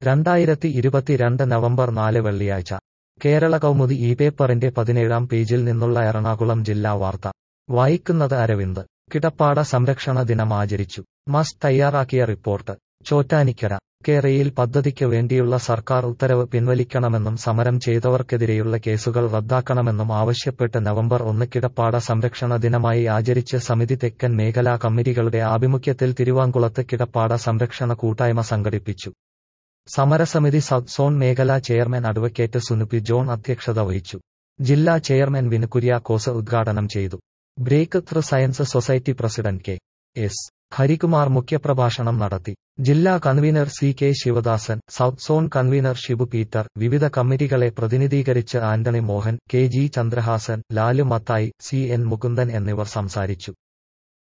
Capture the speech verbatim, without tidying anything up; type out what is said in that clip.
രണ്ടായിരത്തി ഇരുപത്തിരണ്ട് നവംബർ നാല് വെള്ളിയാഴ്ച കേരള കൗമുദി ഈ പേപ്പറിന്റെ പതിനേഴാം പേജിൽ നിന്നുള്ള എറണാകുളം ജില്ലാ വാർത്ത വായിക്കുന്നത് അരവിന്ദ്. കിടപ്പാട സംരക്ഷണ ദിനം ആചരിച്ചു. മസ് തയ്യാറാക്കിയ റിപ്പോർട്ട്. ചോറ്റാനിക്കര. കെ-റെയിൽ പദ്ധതിക്ക് വേണ്ടിയുള്ള സർക്കാർ ഉത്തരവ് പിൻവലിക്കണമെന്നും സമരം ചെയ്തവർക്കെതിരെയുള്ള കേസുകൾ റദ്ദാക്കണമെന്നും ആവശ്യപ്പെട്ട് നവംബർ ഒന്ന് കിടപ്പാട സംരക്ഷണ ദിനമായി ആചരിച്ച് സമിതി തെക്കൻ മേഖലാ കമ്മിറ്റികളുടെ ആഭിമുഖ്യത്തിൽ തിരുവാങ്കുളത്ത് കിടപ്പാട സംരക്ഷണ കൂട്ടായ്മ സംഘടിപ്പിച്ചു. സമരസമിതി സൗത്ത് സോൺ മേഖലാ ചെയർമാൻ അഡ്വക്കേറ്റ് സുനുപി ജോൺ അധ്യക്ഷത വഹിച്ചു. ജില്ലാ ചെയർമാൻ വിനു കുര്യാക്കോസ് ഉദ്ഘാടനം ചെയ്തു. Breakthrough science society president K S Harikumar മുഖ്യപ്രഭാഷണം നടത്തി. ജില്ലാ convener C K Sivadasan, south zone convener Shibu Peter, വിവിധ കമ്മിറ്റികളെ പ്രതിനിധീകരിച്ച് Antony Mohan, K G Chandrahasan, Lalu Mathai, C N Mukundan എന്നിവർ സംസാരിച്ചു.